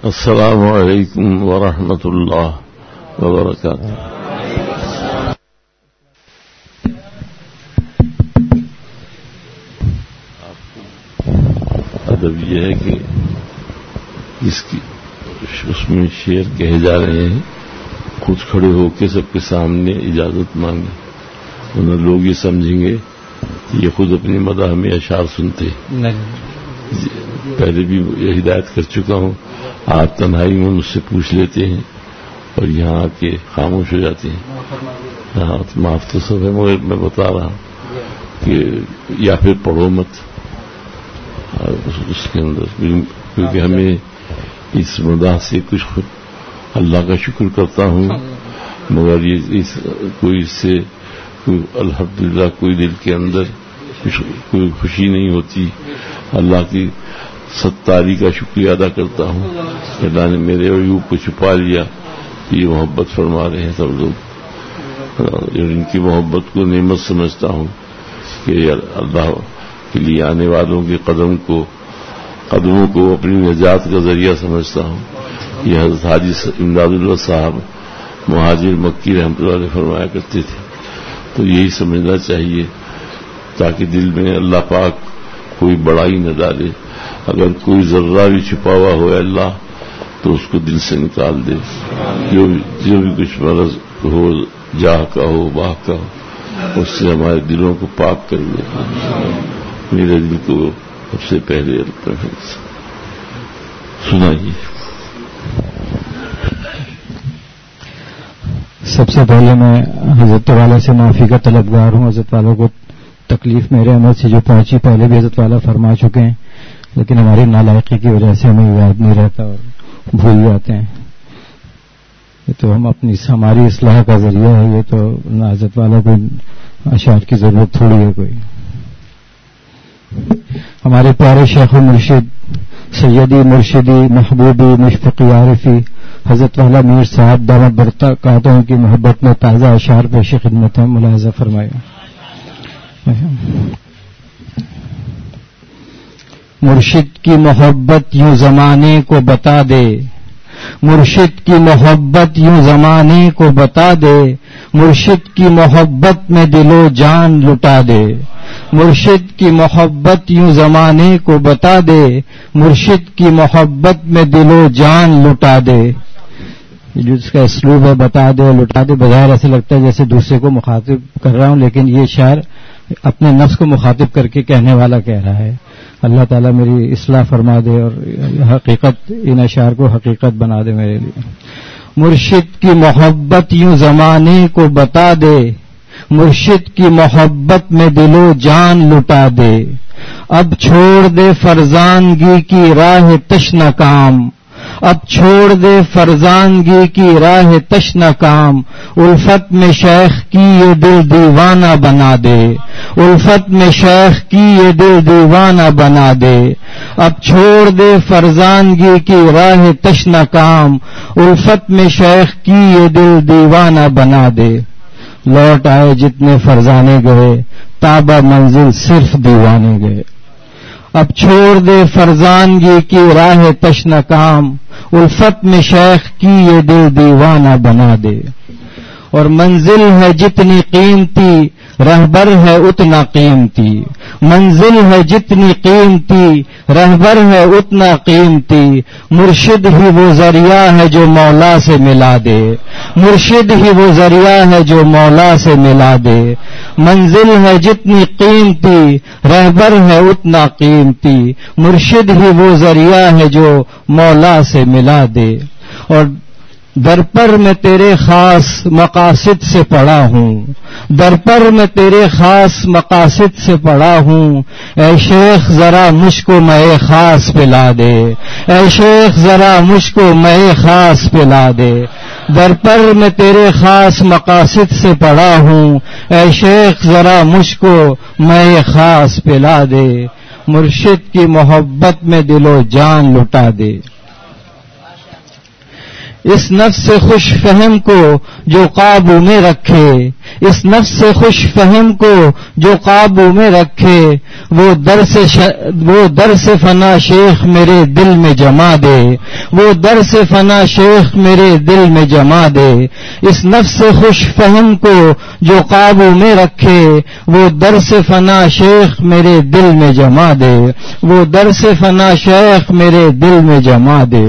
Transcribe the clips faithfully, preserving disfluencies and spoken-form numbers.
السلام علیکم ورحمۃ اللہ وبرکاتہ. ادب یہ ہے کہ اس کی اس میں شعر کہے جا رہے ہیں، خود کھڑے ہو کے سب کے سامنے اجازت مانگی، انہیں لوگ یہ سمجھیں گے کہ یہ خود اپنی مداح میں اشعار سنتے. پہلے بھی یہ ہدایت کر چکا ہوں، آپ تنہائی میں مجھ سے پوچھ لیتے ہیں اور یہاں آ کے خاموش ہو جاتے ہیں. ہاں معاف تو سب ہے، مگر میں بتا رہا ہوں کہ یا پھر پڑھو مت اس کے اندر، کیونکہ ہمیں اس مداح سے کچھ خود اللہ کا شکر کرتا ہوں، مگر یہ اس کوئی اس سے کوئی الحمدللہ کوئی دل کے اندر کچھ کوئی خوشی نہیں ہوتی. اللہ کی ستاری کا شکریہ ادا کرتا ہوں کہ اللہ نے میرے عیوب کو چھپا لیا. یہ محبت فرما رہے ہیں سب لوگ، اور ان کی محبت کو نعمت سمجھتا ہوں کہ اللہ کے لیے آنے والوں کے قدم کو قدموں کو اپنی نجات کا ذریعہ سمجھتا ہوں. یہ حضرت حاجی امداد اللہ صاحب مہاجر مکی رحمۃ اللہ علیہ فرمایا کرتے تھے. تو یہی سمجھنا چاہیے تاکہ دل میں اللہ پاک کوئی بڑائی نہ ڈالے. اگر کوئی ذرہ بھی چھپا ہوا ہو اللہ تو اس کو دل سے نکال دے. جو بھی جو بھی کچھ مرض ہو، جاہ کا ہو، باہ کا ہو، اس سے ہمارے دلوں کو پاک کر دے. میرے دل کو سب سے پہلے سنائیے. سب سے پہلے میں حضرت والا سے معافی کا طلبگار ہوں. حضرت والا کو تکلیف میرے عمل سے جو پہنچی پہلے بھی حضرت والا فرما چکے ہیں، لیکن ہماری نالائقی کی وجہ سے ہمیں یاد نہیں رہتا اور بھول جاتے ہیں. یہ تو ہم اپنی ہماری اصلاح کا ذریعہ ہے. یہ تو حضرت والا کو اشعار کی ضرورت تھوڑی ہے کوئی. ہمارے پیارے شیخ و مرشد سیدی مرشدی محبوبی مشفقی عارفی حضرت والا میر صاحب دامت برکاتہم کی محبت میں تازہ اشعار پیش خدمت ہے، ملاحظہ فرمایا. مرشد کی محبت یوں زمانے کو بتا دے، مرشد کی محبت یوں زمانے کو بتا دے، مرشد کی محبت میں دل و جان لٹا دے. مرشد کی محبت یوں زمانے کو بتا دے، مرشد کی محبت میں دل و جان لٹا دے. جو اس کا اسلوب ہے بتا دے اور لٹا دے، بظاہر ایسے لگتا ہے جیسے دوسرے کو مخاطب کر رہا ہوں، لیکن یہ شعر اپنے نفس کو مخاطب کر کے کہنے والا کہہ رہا ہے. اللہ تعالیٰ میری اصلاح فرما دے اور حقیقت ان اشعار کو حقیقت بنا دے میرے لیے. مرشد کی محبت یوں زمانے کو بتا دے، مرشد کی محبت میں دل و جان لٹا دے. اب چھوڑ دے فرزانگی کی راہ تشنہ کام، اب چھوڑ دے فرزانگی کی راہ تشنہ کام. الفت میں شیخ کی یہ دل دیوانہ بنا دے، الفت میں شیخ کی یہ دل دیوانہ بنا دے. اب چھوڑ دے فرزانگی کی راہ تشنہ کام، الفت میں شیخ کی یہ دل دیوانہ بنا دے. لوٹ آئے جتنے فرزانے گئے، تابہ منزل صرف دیوانے گئے. اب چھوڑ دے فرزانگی کی راہ تشنہ کام، الفت میں شیخ کی یہ دل دیوانہ بنا دے. اور منزل ہے جتنی قیمتی، رہبر ہے اتنا قیمتی. منزل ہے جتنی قیمتی، رہبر ہے اتنا قیمتی. مرشد ہی وہ ذریعہ ہے جو مولا سے ملا دے، مرشد ہی وہ ذریعہ ہے جو مولا سے ملا دے. منزل ہے جتنی قیمتی، رہبر ہے اتنا قیمتی. مرشد ہی وہ ذریعہ ہے جو مولا سے ملا دے. اور در پر میں تیرے خاص مقاصد سے پڑا ہوں، در پر میں تیرے خاص مقاصد سے پڑا ہوں. اے شیخ ذرا مجھ کو مے خاص پلا دے، اے شیخ ذرا مجھ کو مے خاص پلا دے. در پر میں تیرے خاص مقاصد سے پڑا ہوں، اے شیخ ذرا مجھ کو مے خاص پلا دے. مرشد کی محبت میں دل و جان لٹا دے. اس نفس سے خوش فہم کو جو قابو میں رکھے، اس نفس سے خوش فہم کو جو قابو میں رکھے، وہ در سے ش... وہ در سے فنا شیخ میرے دل میں جما دے، وہ در سے فنا شیخ میرے دل میں جما دے، اس نفس سے خوش فہم کو جو قابو میں رکھے، وہ در سے فنا شیخ میرے دل میں جما دے، وہ در سے فنا شیخ میرے دل میں جما دے۔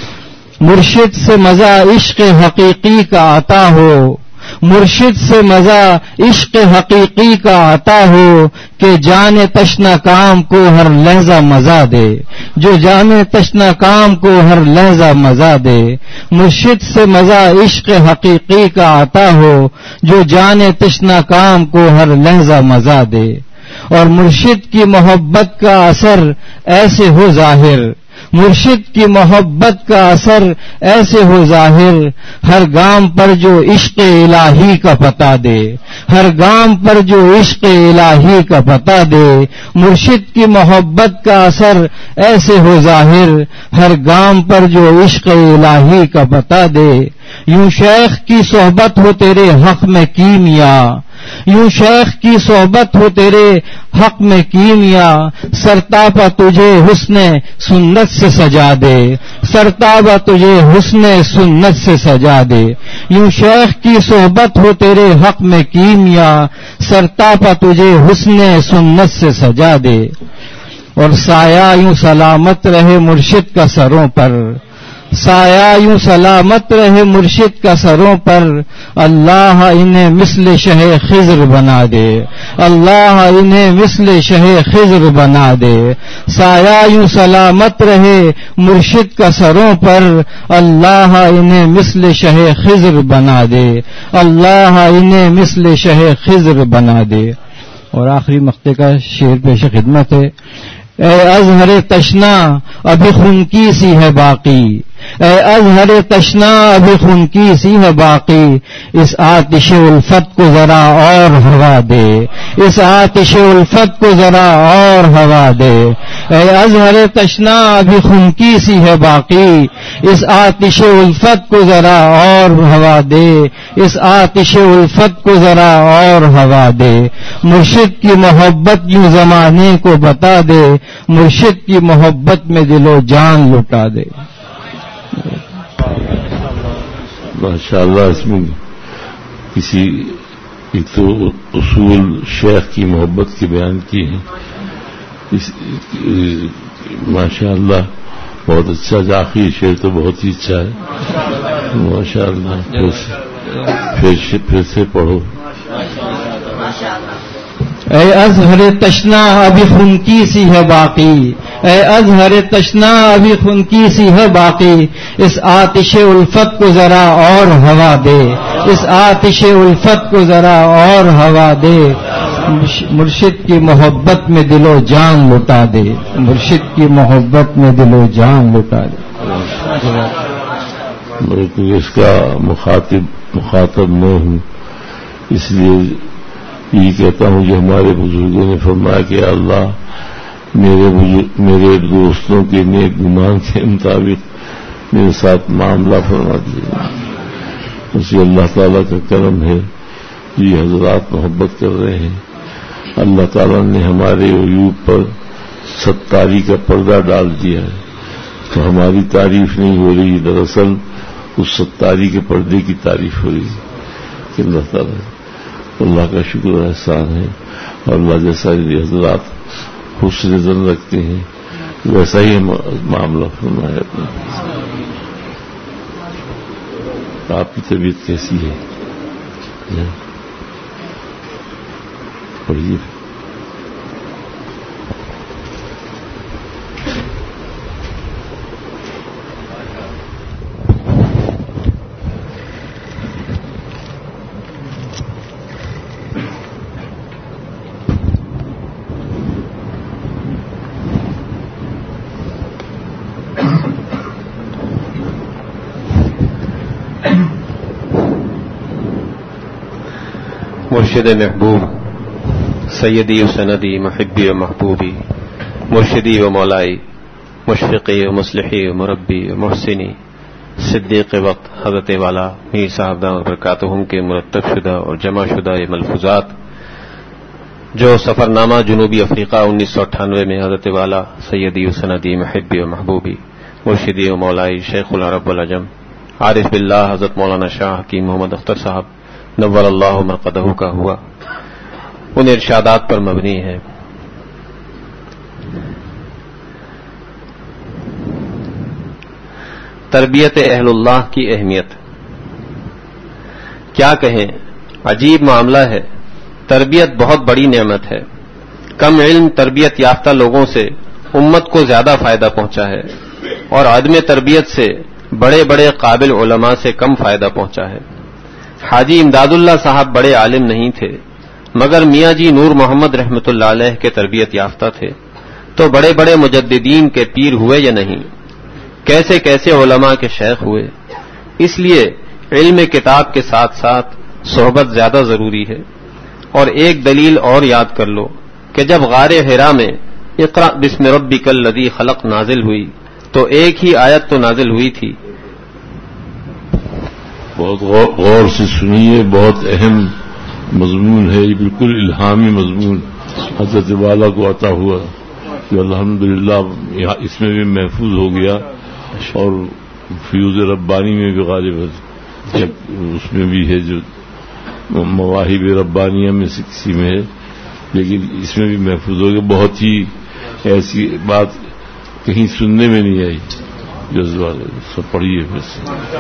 مرشد سے مزہ عشق حقیقی کا آتا ہو، مرشد سے مزہ عشق حقیقی کا آتا ہو، کہ جانے تشنا کام کو ہر لحظہ مزہ دے، جو جانے تشنا کام کو ہر لحظہ مزہ دے۔ مرشد سے مزہ عشق حقیقی کا آتا ہو، جو جانے تشنا کام کو ہر لحظہ مزہ دے، اور مرشد کی محبت کا اثر ایسے ہو ظاہر، مرشد کی محبت کا اثر ایسے ہو ظاہر، ہر گام پر جو عشق الہی کا پتہ دے، ہر گام پر جو عشق الہی کا پتہ دے، مرشد کی محبت کا اثر ایسے ہو ظاہر، ہر گام پر جو عشق الہی کا پتہ دے۔ یوں شیخ کی صحبت ہو تیرے حق میں کیمیا، یوں شیخ کی صحبت ہو تیرے حق میں کیمیا، سرتاپا تجھے حسن سنت سے سجا دے، سرتاپا تجھے حسن سنت سے سجا دے۔ یوں شیخ کی صحبت ہو تیرے حق میں کیمیا، سرتاپا تجھے حسن سنت سے سجا دے، اور سایہ یوں سلامت رہے مرشد کا سروں پر، سایہ یوں سلامت رہے مرشد کا سروں پر، اللہ انہیں مثل شہ خضر بنا دے، اللہ انہیں مثل شہ خضر بنا دے۔ سایہ یوں سلامت رہے مرشد کا سروں پر، اللہ انہیں مثل شہ خضر بنا دے، اللہ انہیں مثل شہ خضر بنا دے۔ اور آخری مقطع کا شعر پیش خدمت ہے۔ اے ازہر تشنا ابھی خون کی سی ہے باقی، اے ازہر تشنا ابھی خون کی سی ہے باقی، اس آتش الفت کو ذرا اور ہوا دے، اس آتش الفت کو ذرا اور ہوا دے۔ اے ازہر تشنا ابھی خون کی سی ہے باقی، اس آتش الفت کو ذرا اور ہوا دے، اس آتش الفت کو ذرا اور ہوا دے۔ مرشد کی محبت یوں زمانے کو بتا دے، مرشد کی محبت میں دل و جان لٹا دے۔ ماشاءاللہ، اس میں کسی ایک تو اصول شیخ کی محبت کے بیان کی ہیں، ماشاءاللہ بہت اچھا، آخری شعر تو بہت ہی اچھا ہے ماشاءاللہ۔ پھر پھر سے پڑھو۔ اے ازہر تشنا ابھی خون کی سی ہے باقی، اے ازہر تشنا ابھی خون کی سی ہے باقی، اس آتش الفت کو ذرا اور ہوا دے، اس آتش الفت کو ذرا اور ہوا دے۔ مرشد کی محبت میں دل و جان لٹا دے، مرشد کی محبت میں دل و جان لٹا دے۔ میں اس کا مخاطب مخاطب نہ ہوں، اس لیے یہ کہتا ہوں جو ہمارے بزرگوں نے فرمایا کہ اللہ میرے میرے دوستوں کے نیک گمان کے مطابق میرے ساتھ معاملہ فرما دیے۔ اسی اللہ تعالیٰ کا کرم ہے، یہ حضرات محبت کر رہے ہیں۔ اللہ تعالیٰ نے ہمارے عیوب پر ستاری کا پردہ ڈال دیا ہے، تو ہماری تعریف نہیں ہو رہی، دراصل اس ستاری کے پردے کی تعریف ہو رہی ہے کہ اللہ تعالیٰ اللہ کا شکر و احسان ہے، اور اللہ جیسا حضرات حسن ظن رکھتے ہیں ویسا ہی معاملہ فرمایا۔ آپ کی طبیعت کیسی ہے؟ پڑھیے۔ مرشد محبوب سیدی و سندی محبی و محبوبی، مرشدی و مولائی، مشفقی و مصلحی و مربی و محسنی، صدیق وقت حضرت والا میر صاحب دامت برکاتہم کے مرتب شدہ اور جمع شدہ یہ ملفوظات جو سفر نامہ جنوبی افریقہ انیس سو اٹھانوے میں حضرت والا سیدی و سندی محبی و محبوبی مرشدی و مولائی شیخ العرب والعجم عارف باللہ حضرت مولانا شاہ حکیم محمد اختر صاحب نور اللہ مرقدہ کا ہوا، ان ارشادات پر مبنی ہے۔ تربیت اہل اللہ کی اہمیت کیا کہیں، عجیب معاملہ ہے۔ تربیت بہت بڑی نعمت ہے۔ کم علم تربیت یافتہ لوگوں سے امت کو زیادہ فائدہ پہنچا ہے اور عدم تربیت سے بڑے بڑے قابل علماء سے کم فائدہ پہنچا ہے۔ حاجی امداد اللہ صاحب بڑے عالم نہیں تھے، مگر میاں جی نور محمد رحمت اللہ علیہ کے تربیت یافتہ تھے، تو بڑے بڑے مجددین کے پیر ہوئے یا نہیں؟ کیسے کیسے علماء کے شیخ ہوئے؟ اس لیے علم کتاب کے ساتھ ساتھ صحبت زیادہ ضروری ہے۔ اور ایک دلیل اور یاد کر لو کہ جب غار حرا میں اقرأ بسم ربک الذی خلق نازل ہوئی تو ایک ہی آیت تو نازل ہوئی تھی۔ بہت غور سے سنیے، بہت اہم مضمون ہے یہ، بالکل الہامی مضمون حضرت والا کو عطا ہوا کہ الحمدللہ اس میں بھی محفوظ ہو گیا اور فیوز ربانی میں بھی غالب ہے، اس میں بھی ہے جو مواہب ربانیہ میں سے کسی میں ہے، لیکن اس میں بھی محفوظ ہو گیا۔ بہت ہی ایسی بات کہیں سننے میں نہیں آئی، جذبات سب پڑھیے پھر سے۔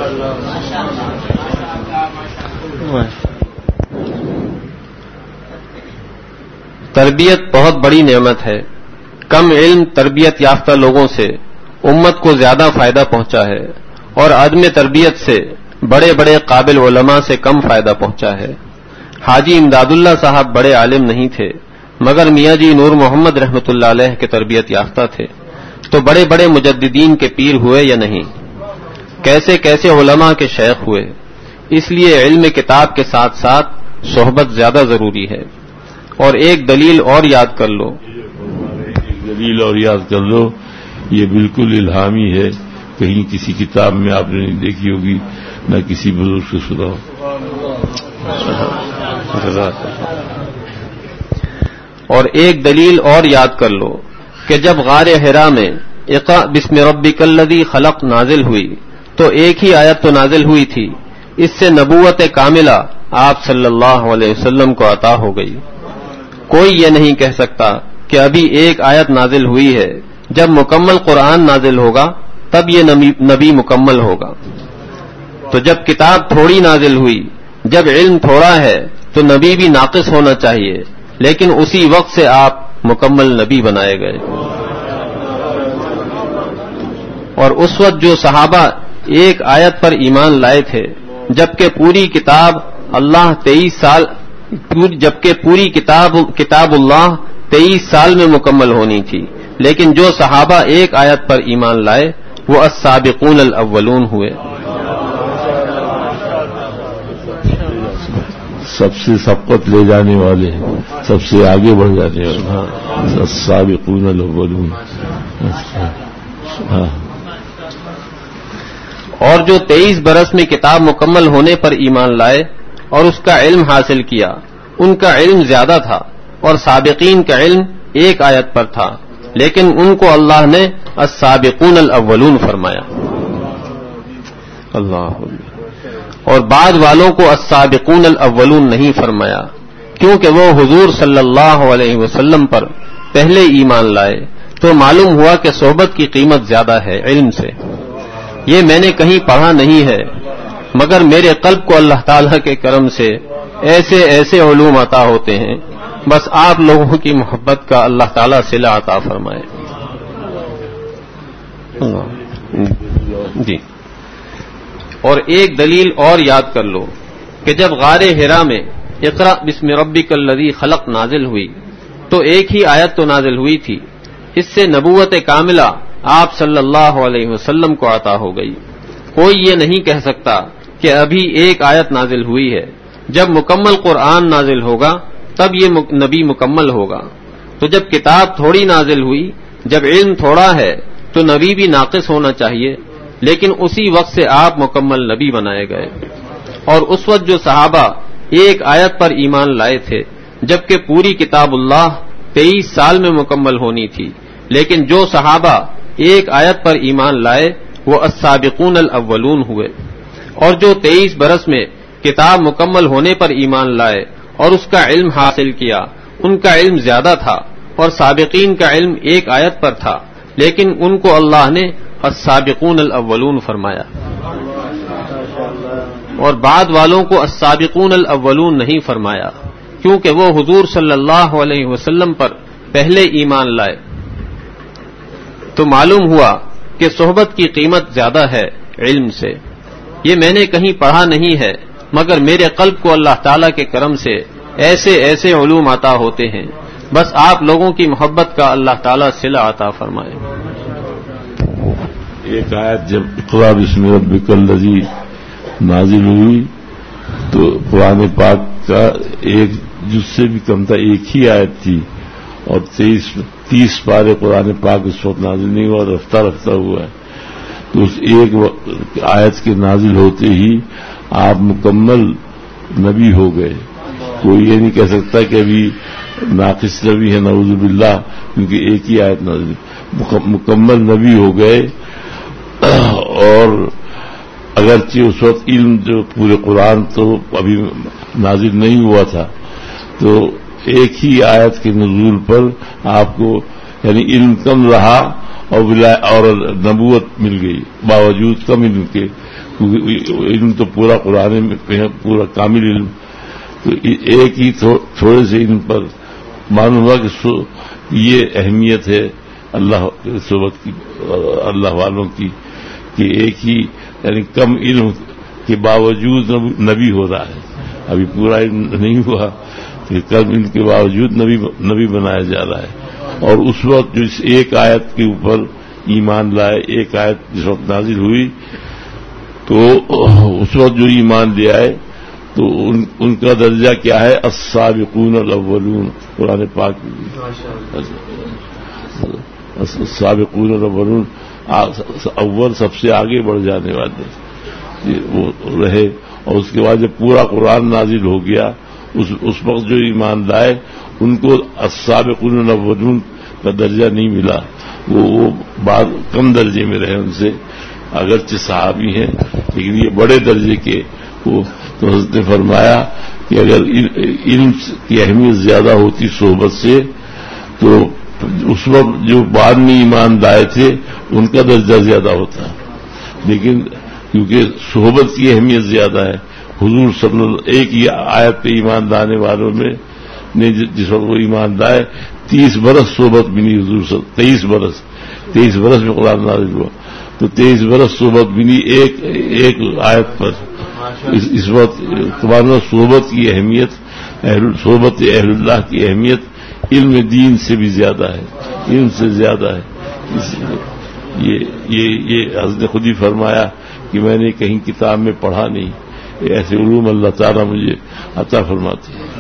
تربیت بہت بڑی نعمت ہے۔ کم علم تربیت یافتہ لوگوں سے امت کو زیادہ فائدہ پہنچا ہے اور عدم تربیت سے بڑے بڑے قابل علماء سے کم فائدہ پہنچا ہے۔ حاجی امداد اللہ صاحب بڑے عالم نہیں تھے، مگر میاں جی نور محمد رحمت اللہ علیہ کے تربیت یافتہ تھے، تو بڑے بڑے مجددین کے پیر ہوئے یا نہیں؟ کیسے کیسے علماء کے شیخ ہوئے؟ اس لیے علم کتاب کے ساتھ ساتھ صحبت زیادہ ضروری ہے۔ اور ایک دلیل اور یاد کر لو ایک دلیل اور یاد کر لو یہ بالکل الہامی ہے، کہیں کسی کتاب میں آپ نے نہیں دیکھی ہوگی، نہ کسی بزرگ سے سنا ہو۔ اور ایک دلیل اور یاد کر لو کہ جب غار حرا میں اقرأ بسم ربک الذی خلق نازل ہوئی تو ایک ہی آیت تو نازل ہوئی تھی، اس سے نبوت کاملہ آپ صلی اللہ علیہ وسلم کو عطا ہو گئی۔ کوئی یہ نہیں کہہ سکتا کہ ابھی ایک آیت نازل ہوئی ہے، جب مکمل قرآن نازل ہوگا تب یہ نبی مکمل ہوگا۔ تو جب کتاب تھوڑی نازل ہوئی، جب علم تھوڑا ہے تو نبی بھی ناقص ہونا چاہیے، لیکن اسی وقت سے آپ مکمل نبی بنائے گئے۔ اور اس وقت جو صحابہ ایک آیت پر ایمان لائے تھے، جبکہ پوری کتاب اللہ تیئیس سال جبکہ پوری کتاب کتاب اللہ تیئیس سال میں مکمل ہونی تھی، لیکن جو صحابہ ایک آیت پر ایمان لائے وہ السابقون الاولون ہوئے۔ سب سے سبقت لے جانے والے، سب سے آگے بڑھ جانے والے، السابقون الاولون۔ اور جو تیئیس برس میں کتاب مکمل ہونے پر ایمان لائے اور اس کا علم حاصل کیا، ان کا علم زیادہ تھا اور سابقین کا علم ایک آیت پر تھا، لیکن ان کو اللہ نے السابقون الاولون فرمایا۔ اللہ اور بعد والوں کو السابقون الاولون نہیں فرمایا، کیونکہ وہ حضور صلی اللہ علیہ وسلم پر پہلے ایمان لائے، تو معلوم ہوا کہ صحبت کی قیمت زیادہ ہے علم سے۔ یہ میں نے کہیں پڑھا نہیں ہے، مگر میرے قلب کو اللہ تعالیٰ کے کرم سے ایسے ایسے علوم عطا ہوتے ہیں، بس آپ لوگوں کی محبت کا اللہ تعالیٰ صلہ عطا فرمائے۔ جی اور ایک دلیل اور یاد کر لو کہ جب غار حرا میں اقرأ بسم ربک الذی خلق نازل ہوئی تو ایک ہی آیت تو نازل ہوئی تھی، اس سے نبوت کاملہ آپ صلی اللہ علیہ وسلم کو عطا ہو گئی۔ کوئی یہ نہیں کہہ سکتا کہ ابھی ایک آیت نازل ہوئی ہے، جب مکمل قرآن نازل ہوگا تب یہ نبی مکمل ہوگا۔ تو جب کتاب تھوڑی نازل ہوئی، جب علم تھوڑا ہے تو نبی بھی ناقص ہونا چاہیے، لیکن اسی وقت سے آپ مکمل نبی بنائے گئے. اور اس وقت جو صحابہ ایک آیت پر ایمان لائے تھے جبکہ پوری کتاب اللہ تیئیس سال میں مکمل ہونی تھی، لیکن جو صحابہ ایک آیت پر ایمان لائے وہ السابقون الاولون ہوئے. اور جو تیئیس برس میں کتاب مکمل ہونے پر ایمان لائے اور اس کا علم حاصل کیا ان کا علم زیادہ تھا، اور سابقین کا علم ایک آیت پر تھا لیکن ان کو اللہ نے السابقون الاولون فرمایا، اور بعد والوں کو السابقون الاولون نہیں فرمایا کیونکہ وہ حضور صلی اللہ علیہ وسلم پر پہلے ایمان لائے. تو معلوم ہوا کہ صحبت کی قیمت زیادہ ہے علم سے. یہ میں نے کہیں پڑھا نہیں ہے مگر میرے قلب کو اللہ تعالیٰ کے کرم سے ایسے ایسے علوم عطا ہوتے ہیں. بس آپ لوگوں کی محبت کا اللہ تعالیٰ صلہ عطا فرمائے. ایک آیت جب اقرا بسم ربک الذی نازل ہوئی تو قرآن پاک کا ایک جز سے بھی کم تھا، ایک ہی آیت تھی، اور تیئیس تیس پارے قرآن پاک اس وقت نازل نہیں ہوا، رفتہ رفتہ ہوا ہے. تو اس ایک آیت کے نازل ہوتے ہی آپ مکمل نبی ہو گئے. کوئی یہ نہیں کہہ سکتا کہ ابھی ناقص نبی ہے، نعوذ باللہ، کیونکہ ایک ہی آیت نازل، مکمل نبی ہو گئے. اور اگرچہ اس وقت علم جو پورے قرآن تو ابھی نازل نہیں ہوا تھا، تو ایک ہی آیت کے نزول پر آپ کو یعنی علم کم رہا اور اور نبوت مل گئی باوجود کم علم کے، کیونکہ علم تو پورا قرآن میں پورا کامل علم. تو ایک ہی تھوڑے سے علم پر معلوم ہوا کہ یہ اہمیت ہے اللہ صحبت کی، اللہ والوں کی، کہ ایک ہی یعنی کم علم کے باوجود نبی ہو رہا ہے. ابھی پورا علم نہیں ہوا کہ کم علم کے باوجود نبی نبی بنایا جا رہا ہے. اور اس وقت جو اس ایک آیت کے اوپر ایمان لائے، ایک آیت جس وقت نازل ہوئی تو اس وقت جو ایمان لے آئے تو ان, ان کا درجہ کیا ہے؟ السابقون الاولون. قرآن پاک السابقون الاولون، اول سب سے آگے بڑھ جانے والے وہ رہے. اور اس کے بعد جب پورا قرآن نازل ہو گیا اس, اس وقت جو ایمان لائے ان کو السابقون الاولون کا درجہ نہیں ملا، وہ وہ بعد کم درجے میں رہے ان سے، اگرچہ صحابی ہیں لیکن یہ بڑے درجے کے. وہ تو حضرت نے فرمایا کہ اگر علم کی اہمیت زیادہ ہوتی صحبت سے تو اس وقت جو بعد میں ایمان لائے تھے ان کا درجہ زیادہ ہوتا، لیکن کیونکہ صحبت کی اہمیت زیادہ ہے. حضور صلی اللہ ایک ہی آیت پہ ایمان لانے والوں میں نے جس وقت وہ ایمان لائے تیس برس صحبت ملی حضور صلی اللہ تیئیس برس تیئیس برس میں قرآن نازل ہوا تو تیئیس برس صحبت ملی ایک ایک آیت پر. اس, اس وقت تمہارا صحبت کی اہمیت، صحبت اہل اللہ کی اہمیت علم دین سے بھی زیادہ ہے، علم سے زیادہ ہے. اس یہ یہ یہ حضرت نے خود ہی فرمایا کہ میں نے کہیں کتاب میں پڑھا نہیں، ایسے علوم اللہ تعالیٰ مجھے عطا فرماتے ہیں.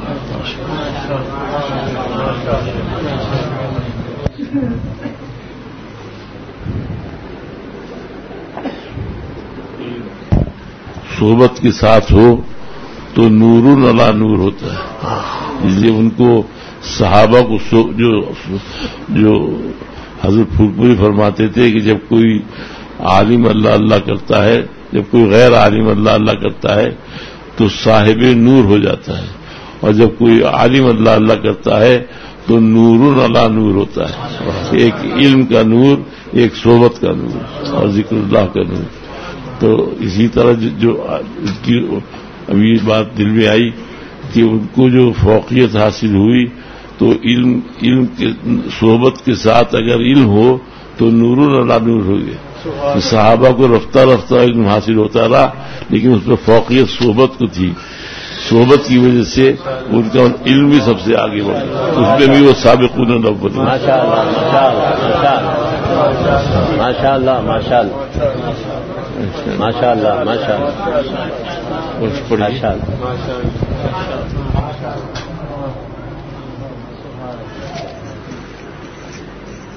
صحبت کے ساتھ ہو تو نور علی نور ہوتا ہے، اس لیے ان کو صحابہ کو جو جو حضرت پھولپوری فرماتے تھے کہ جب کوئی عالم اللہ اللہ کرتا ہے، جب کوئی غیر عالم اللہ اللہ کرتا ہے تو صاحب نور ہو جاتا ہے، اور جب کوئی عالم اللہ اللہ کرتا ہے تو نور علی نور ہوتا ہے، ایک علم کا نور، ایک صحبت کا نور اور ذکر اللہ کا نور. تو اسی طرح جو کی ابھی بات دل میں آئی کہ ان کو جو فوقیت حاصل ہوئی تو علم علم کے صحبت کے ساتھ اگر علم ہو تو نور علی نور ہو گئے. صحابہ کو رفتہ رفتہ علم حاصل ہوتا رہا لیکن اس میں فوقیت صحبت کو تھی، صحبت کی وجہ سے ان کا علم بھی سب سے آگے بڑھ گیا، اس میں بھی وہ سابقون الاولون. ماشاء اللہ ماشاء اللہ ماشاء اللہ ماشاء اللہ.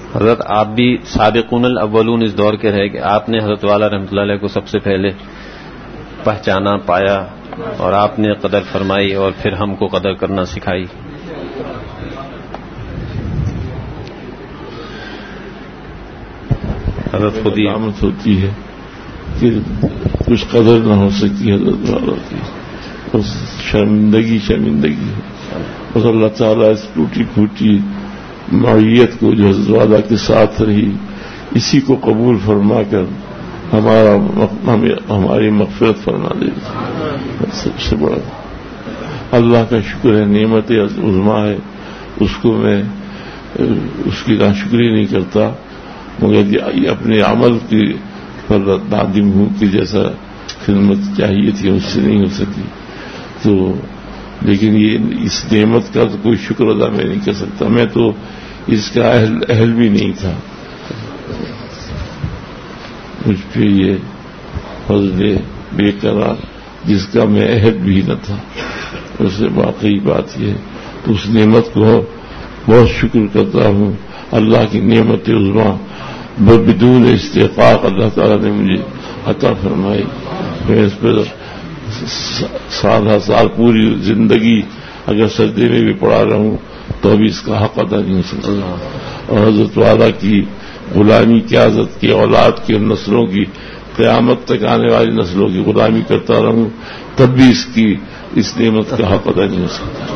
حضرت آپ بھی سابقون الاولون اس دور کے رہے کہ آپ نے حضرت والا رحمۃ اللہ علیہ کو سب سے پہلے پہچانا، پایا، اور آپ نے قدر فرمائی اور پھر ہم کو قدر کرنا سکھائی. حضرت خود ہی علامت ہوتی ہے کہ کچھ قدر نہ ہو سکتی حضرت والا کی، بس شرمندگی شرمندگی ہے. بس اللہ تعالیٰ اس ٹوٹی پھوٹی معیت کو جو حضرت والا کے ساتھ رہی، اسی کو قبول فرما کر ہمارا ہماری مغفرت فرما دے. سب سے بڑا اللہ کا شکر ہے، نعمت عظمیٰ ہے، اس کو میں اس کی ناشکری نہیں کرتا، مگر اپنے عمل کی پر نادم ہوں کہ جیسا خدمت چاہیے تھی اس سے نہیں ہو سکی. تو لیکن یہ اس نعمت کا تو کوئی شکر ادا میں نہیں کر سکتا، میں تو اس کا اہل اہل بھی نہیں تھا. مجھ پہ یہ فضل بے قرار جس کا میں اہل بھی نہ تھا، اس سے واقعی بات یہ ہے. تو اس نعمت کو بہت شکر کرتا ہوں. اللہ کی نعمت عظمیٰ بدون استحقاق اللہ تعالیٰ نے مجھے عطا فرمائی. میں اس پر سادہ سال پوری زندگی اگر سجدے میں بھی پڑا رہوں تو ابھی اس کا حق ادا نہیں ہو سکتا. اور حضرت والا کی غلامی کی عادت کی اولاد کی نسلوں کی قیامت تک آنے والی نسلوں کی غلامی کرتا رہوں تب بھی اس کی اس نعمت کا حق ادا نہیں ہو سکتا.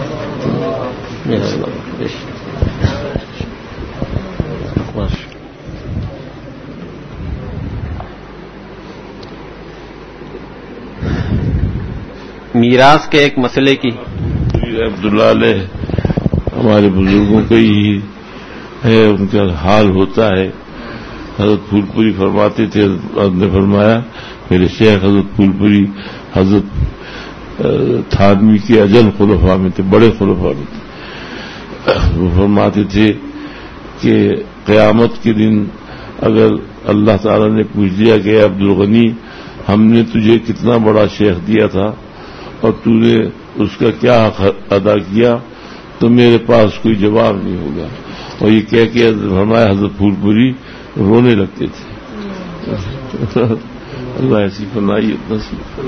میراث کے ایک مسئلے کی عبداللہ علیہ ہمارے بزرگوں کا ہی ہے، ان کا حال ہوتا ہے. حضرت پھول پوری فرماتے تھے، حضرت نے فرمایا میرے شیخ حضرت پھول پوری حضرت تھانوی کے اجل خلفاء میں تھے، بڑے خلفاء میں تھے. وہ فرماتے تھے کہ قیامت کے دن اگر اللہ تعالیٰ نے پوچھ دیا کہ عبدالغنی ہم نے تجھے کتنا بڑا شیخ دیا تھا اور تو نے اس کا کیا حق ادا کیا، تو میرے پاس کوئی جواب نہیں ہوگا. اور یہ کہہ کے ہمارے حضرت پھول پوری رونے لگتے تھے. اللہ ایسی فنائیت نصیب.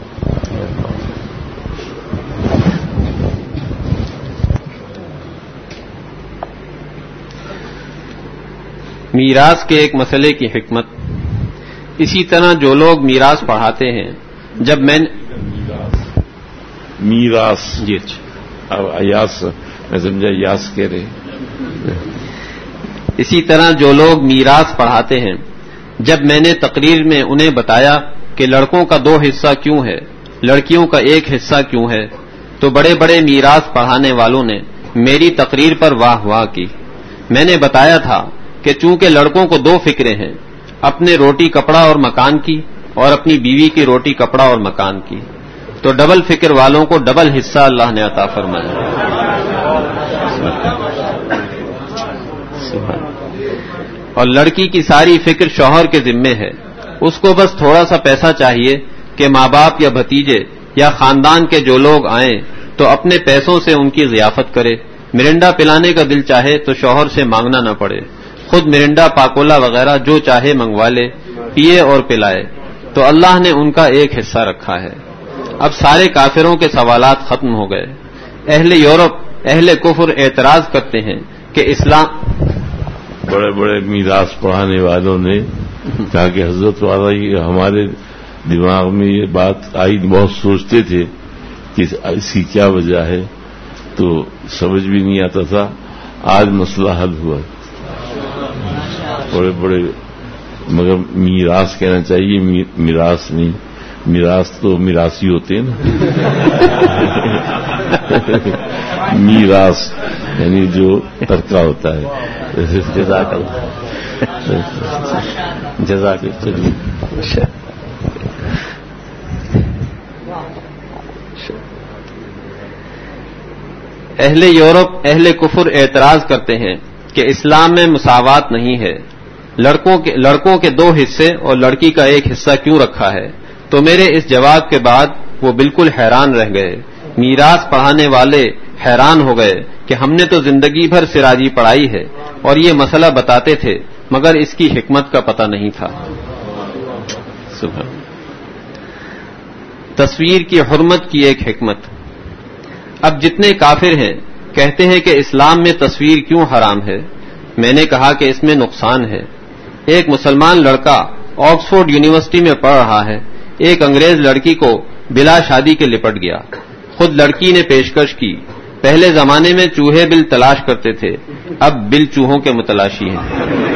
میراث کے ایک مسئلے کی حکمت. اسی طرح جو لوگ میراث پڑھاتے ہیں، جب میں میراث جی اب ایاس میں سمجھا یاس کہہ رہے. اسی طرح جو لوگ میراث پڑھاتے ہیں، جب میں نے تقریر میں انہیں بتایا کہ لڑکوں کا دو حصہ کیوں ہے، لڑکیوں کا ایک حصہ کیوں ہے، تو بڑے بڑے میراث پڑھانے والوں نے میری تقریر پر واہ واہ کی. میں نے بتایا تھا کہ چونکہ لڑکوں کو دو فکریں ہیں، اپنے روٹی کپڑا اور مکان کی اور اپنی بیوی کی روٹی کپڑا اور مکان کی، تو ڈبل فکر والوں کو ڈبل حصہ اللہ نے عطا فرمایا. اور لڑکی کی ساری فکر شوہر کے ذمے ہے، اس کو بس تھوڑا سا پیسہ چاہیے کہ ماں باپ یا بھتیجے یا خاندان کے جو لوگ آئیں تو اپنے پیسوں سے ان کی ضیافت کرے. مرنڈا پلانے کا دل چاہے تو شوہر سے مانگنا نہ پڑے، خود مرنڈا پاکولا وغیرہ جو چاہے منگوا لے، پیے اور پلائے. تو اللہ نے ان کا ایک حصہ رکھا ہے. اب سارے کافروں کے سوالات ختم ہو گئے. اہل یورپ، اہل کفر اعتراض کرتے ہیں کہ اسلام بڑے بڑے میراث پڑھانے والوں نے کہا کہ حضرت والا یہ ہمارے دماغ میں یہ بات آئی، بہت سوچتے تھے کہ اس کی کیا وجہ ہے، تو سمجھ بھی نہیں آتا تھا. آج مسئلہ حل ہوا. بڑے بڑے مگر میراث کہنا چاہیے، میراث نہیں. میراث تو میراثی ہوتے ہیں نا. میراث یعنی جو ترکہ ہوتا ہے. جزاک اللہ. جزاک اللہ. اہل یورپ، اہل کفر اعتراض کرتے ہیں کہ اسلام میں مساوات نہیں ہے، لڑکوں کے لڑکوں کے دو حصے اور لڑکی کا ایک حصہ کیوں رکھا ہے. تو میرے اس جواب کے بعد وہ بالکل حیران رہ گئے. میراث پڑھانے والے حیران ہو گئے کہ ہم نے تو زندگی بھر سراجی پڑھائی ہے اور یہ مسئلہ بتاتے تھے مگر اس کی حکمت کا پتہ نہیں تھا. سبحان. تصویر کی حرمت کی ایک حکمت. اب جتنے کافر ہیں کہتے ہیں کہ اسلام میں تصویر کیوں حرام ہے. میں نے کہا کہ اس میں نقصان ہے. ایک مسلمان لڑکا آکسفورڈ یونیورسٹی میں پڑھ رہا ہے، ایک انگریز لڑکی کو بلا شادی کے لپٹ گیا. خود لڑکی نے پیشکش کی. پہلے زمانے میں چوہے بل تلاش کرتے تھے، اب بل چوہوں کے متلاشی ہیں.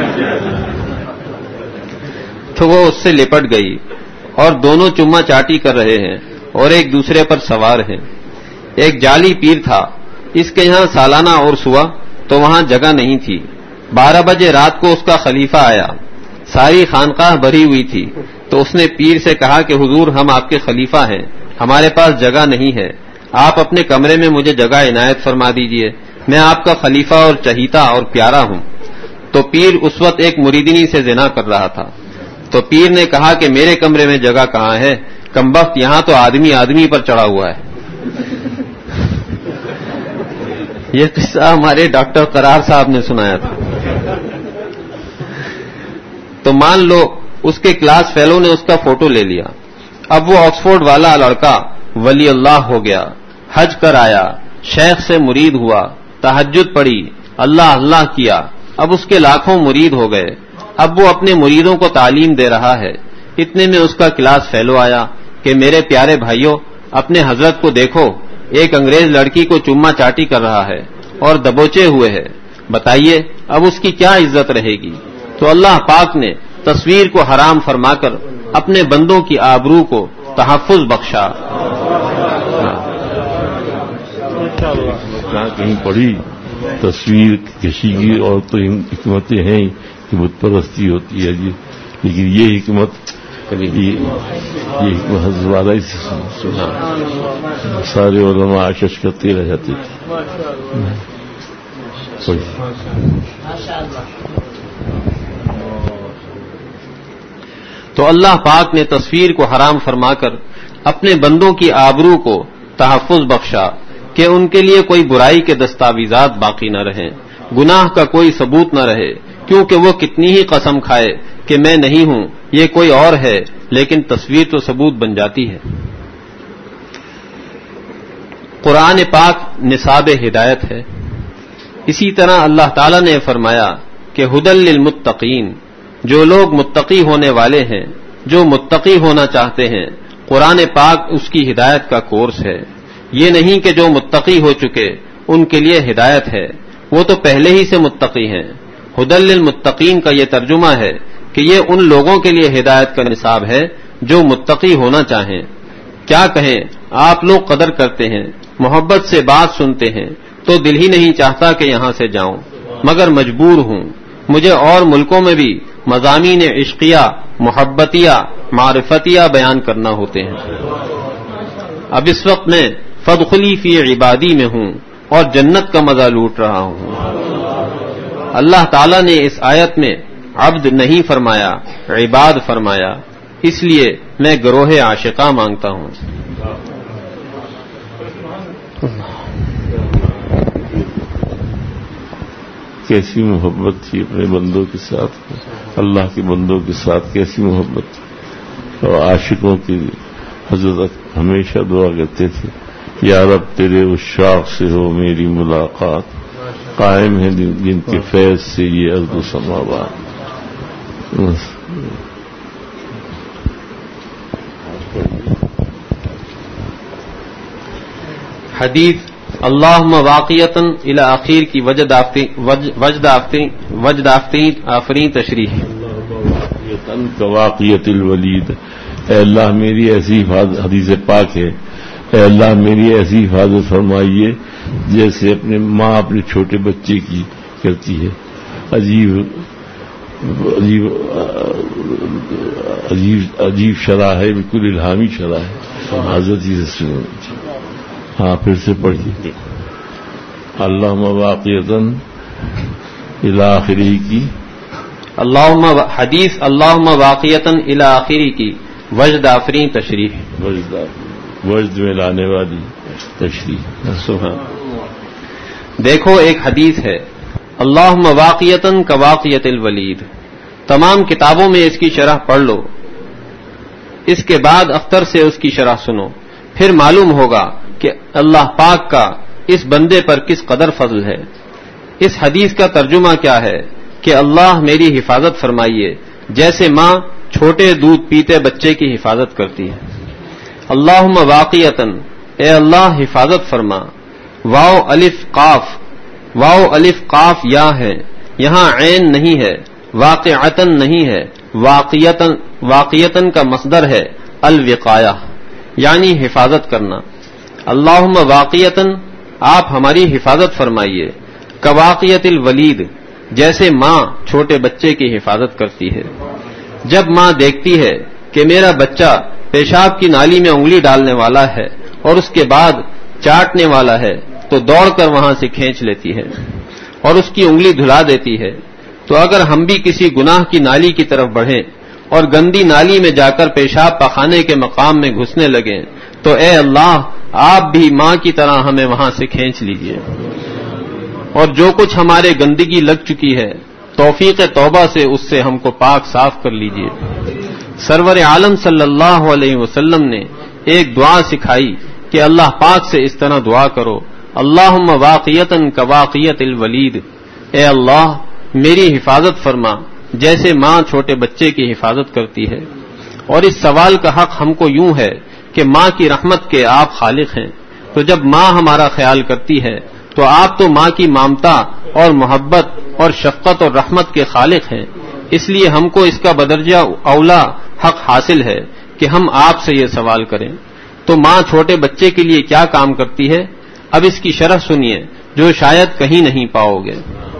تو وہ اس سے لپٹ گئی اور دونوں چما چاٹی کر رہے ہیں اور ایک دوسرے پر سوار ہیں. ایک جعلی پیر تھا، اس کے یہاں سالانہ عرس ہوا تو وہاں جگہ نہیں تھی. بارہ بجے رات کو اس کا خلیفہ آیا. ساری خانقاہ بھری ہوئی تھی تو اس نے پیر سے کہا کہ حضور ہم آپ کے خلیفہ ہیں، ہمارے پاس جگہ نہیں ہے، آپ اپنے کمرے میں مجھے جگہ عنایت فرما دیجئے، میں آپ کا خلیفہ اور چہیتا اور پیارا ہوں. تو پیر اس وقت ایک مریدنی سے زنا کر رہا تھا. تو پیر نے کہا کہ میرے کمرے میں جگہ کہاں ہے، کمبخت یہاں تو آدمی آدمی پر چڑھا ہوا ہے. یہ قصہ ہمارے ڈاکٹر قرار صاحب نے سنایا تھا. تو مان لو اس کے کلاس فیلو نے اس کا فوٹو لے لیا. اب وہ آکسفورڈ والا لڑکا ولی اللہ ہو گیا، حج کر آیا، شیخ سے مرید ہوا، تہجد پڑھی، اللہ اللہ کیا. اب اس کے لاکھوں مرید ہو گئے. اب وہ اپنے مریدوں کو تعلیم دے رہا ہے. اتنے میں اس کا کلاس فیلو آیا کہ میرے پیارے بھائیوں، اپنے حضرت کو دیکھو، ایک انگریز لڑکی کو چما چاٹی کر رہا ہے اور دبوچے ہوئے ہے، بتائیے اب اس کی کیا عزت رہے گی. تو اللہ پاک نے تصویر کو حرام فرما کر اپنے بندوں کی آبرو کو تحفظ بخشا. کہیں پڑھی تصویر کشی کی اور تو حکمتیں ہیں کہ بت پرستی ہوتی ہے جی، لیکن یہ حکمت یہ حکمت حضرت والا سے سنا سارے علماء آشش کرتے رہ جاتے تھے. تو اللہ پاک نے تصویر کو حرام فرما کر اپنے بندوں کی آبرو کو تحفظ بخشا کہ ان کے لیے کوئی برائی کے دستاویزات باقی نہ رہیں، گناہ کا کوئی ثبوت نہ رہے. کیونکہ وہ کتنی ہی قسم کھائے کہ میں نہیں ہوں، یہ کوئی اور ہے، لیکن تصویر تو ثبوت بن جاتی ہے. قرآن پاک نصاب ہدایت ہے. اسی طرح اللہ تعالی نے فرمایا کہ ھدی للمتقین، جو لوگ متقی ہونے والے ہیں، جو متقی ہونا چاہتے ہیں، قرآن پاک اس کی ہدایت کا کورس ہے. یہ نہیں کہ جو متقی ہو چکے ان کے لیے ہدایت ہے، وہ تو پہلے ہی سے متقی ہیں. ھدی للمتقین کا یہ ترجمہ ہے کہ یہ ان لوگوں کے لیے ہدایت کا نصاب ہے جو متقی ہونا چاہیں. کیا کہیں، آپ لوگ قدر کرتے ہیں، محبت سے بات سنتے ہیں تو دل ہی نہیں چاہتا کہ یہاں سے جاؤں، مگر مجبور ہوں. مجھے اور ملکوں میں بھی مضامین عشقیہ، محبتیہ، معرفتیہ بیان کرنا ہوتے ہیں. اب اس وقت میں فادخلی فی عبادی میں ہوں اور جنت کا مزہ لوٹ رہا ہوں. اللہ تعالیٰ نے اس آیت میں عبد نہیں فرمایا، عباد فرمایا، اس لیے میں گروہ عاشقاں مانگتا ہوں. کیسی محبت تھی اپنے بندوں کے ساتھ، اللہ کے بندوں کے ساتھ کیسی محبت تھی. اور عاشقوں کی حضرت ہمیشہ دعا کرتے تھے، یا رب تیرے اس شوق سے ہو میری ملاقات، قائم ہیں جن کے فیض سے یہ ارض و سماوات. حدیث اللہم واقعتاً الی آخر کی وجد آفتین آفرین تشریح. واقعیت الولید، اے اللہ میری ایسی حفاظت، حدیث پاک ہے، اے اللہ میری ایسی حفاظت فرمائیے جیسے اپنے ماں اپنے چھوٹے بچے کی کرتی ہے. عجیب عجیب عجیب عجیب شرح ہے، بالکل الہامی شرح ہے. حضرت جی سے سنو. ہاں پھر سے پڑھیے. اللہم واقعتاً الی آخری کی اللہم حدیث اللہم واقعتاً الی آخری کی وجد آفرین تشریح. وجد وجد میں لانے والی تشریح. سبحان. دیکھو ایک حدیث ہے، اللہم واقیتاً کواقیت الولید، تمام کتابوں میں اس کی شرح پڑھ لو، اس کے بعد اختر سے اس کی شرح سنو، پھر معلوم ہوگا کہ اللہ پاک کا اس بندے پر کس قدر فضل ہے۔ اس حدیث کا ترجمہ کیا ہے کہ اللہ میری حفاظت فرمائیے جیسے ماں چھوٹے دودھ پیتے بچے کی حفاظت کرتی ہے۔ اللہم واقیتاً، اے اللہ حفاظت فرما۔ واو الف قاف، واو الف قاف یا ہے، یہاں عین نہیں ہے، واقعتاً نہیں ہے، واقعتاً واقعتاً کا مصدر ہے الوقایہ، یعنی حفاظت کرنا۔ اللہم واقعتاً، آپ ہماری حفاظت فرمائیے، کواقیت الولید، جیسے ماں چھوٹے بچے کی حفاظت کرتی ہے۔ جب ماں دیکھتی ہے کہ میرا بچہ پیشاب کی نالی میں انگلی ڈالنے والا ہے اور اس کے بعد چاٹنے والا ہے تو دوڑ کر وہاں سے کھینچ لیتی ہے اور اس کی انگلی دھلا دیتی ہے۔ تو اگر ہم بھی کسی گناہ کی نالی کی طرف بڑھیں اور گندی نالی میں جا کر پیشاب پخانے کے مقام میں گھسنے لگیں تو اے اللہ آپ بھی ماں کی طرح ہمیں وہاں سے کھینچ لیجئے، اور جو کچھ ہمارے گندگی لگ چکی ہے توفیق توبہ سے اس سے ہم کو پاک صاف کر لیجئے۔ سرور عالم صلی اللہ علیہ وسلم نے ایک دعا سکھائی کہ اللہ پاک سے اس طرح دعا کرو، اللہم واقیتاً کواقیت الولید، اے اللہ میری حفاظت فرما جیسے ماں چھوٹے بچے کی حفاظت کرتی ہے۔ اور اس سوال کا حق ہم کو یوں ہے کہ ماں کی رحمت کے آپ خالق ہیں، تو جب ماں ہمارا خیال کرتی ہے تو آپ تو ماں کی ممتا اور محبت اور شفقت اور رحمت کے خالق ہیں، اس لیے ہم کو اس کا بدرجہ اولا حق حاصل ہے کہ ہم آپ سے یہ سوال کریں۔ تو ماں چھوٹے بچے کے لیے کیا کام کرتی ہے، اب اس کی شرح سنیے جو شاید کہیں نہیں پاؤ گے۔